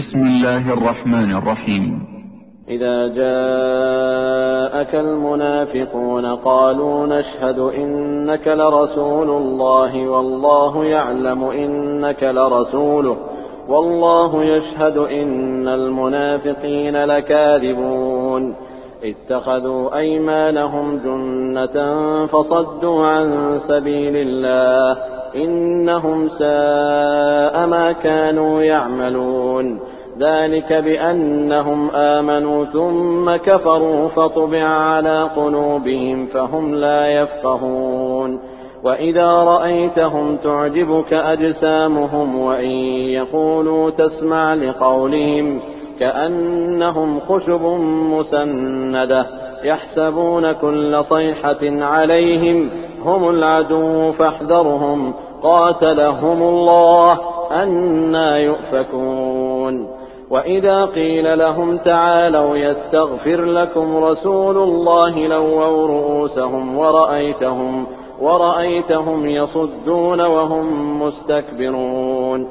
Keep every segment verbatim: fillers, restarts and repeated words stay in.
بسم الله الرحمن الرحيم. إذا جاءك المنافقون قالوا نشهد إنك لرسول الله والله يعلم إنك لرسوله والله يشهد إن المنافقين لكاذبون اتخذوا أيمانهم جنة فصدوا عن سبيل الله إنهم ساء ما كانوا يعملون ذلك بأنهم آمنوا ثم كفروا فطبع على قلوبهم فهم لا يفقهون وإذا رأيتهم تعجبك أجسامهم وإن يقولوا تسمع لقولهم كأنهم خشب مسندة يحسبون كل صيحة عليهم هم العدو فاحذرهم قاتلهم الله أنى يؤفكون وإذا قيل لهم تعالوا يستغفر لكم رسول الله لووا رؤوسهم ورأيتهم, ورأيتهم يصدون وهم مستكبرون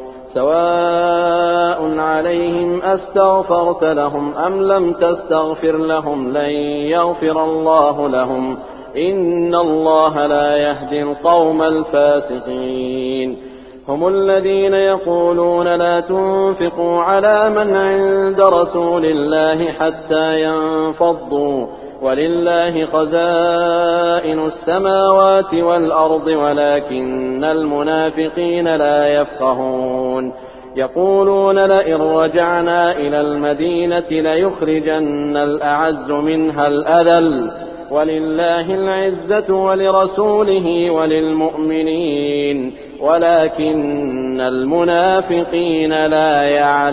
سواء عليهم أستغفرت لهم أم لم تستغفر لهم لن يغفر الله لهم إن الله لا يهدي القوم الفاسقين هم الذين يقولون لا تنفقوا على من عند رسول الله حتى ينفضوا ولله خزائن السماوات والأرض ولكن المنافقين لا يفقهون يقولون لئن رجعنا إلى المدينة ليخرجن الأعز منها الأذل ولله العزة ولرسوله وللمؤمنين ولكن المنافقين لا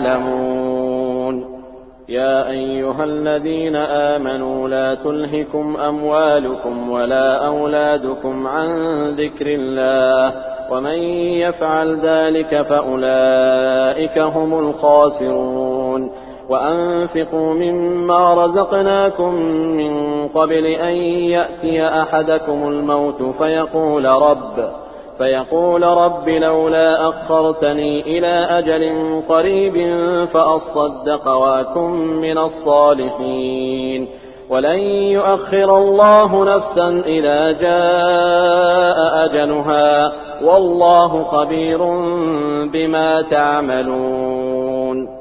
يعلمون يا أيها الذين آمنوا لا تلهكم أموالكم ولا أولادكم عن ذكر الله ومن يفعل ذلك فأولئك هم الخاسرون وأنفقوا مما رزقناكم من قبل أن يأتي أحدكم الموت فيقول رب فيقول رب لولا أخرتني إلى أجل قريب فأصدق وأكن من الصالحين ولن يؤخر الله نفسا إذا جاء أجلها والله خبير بما تعملون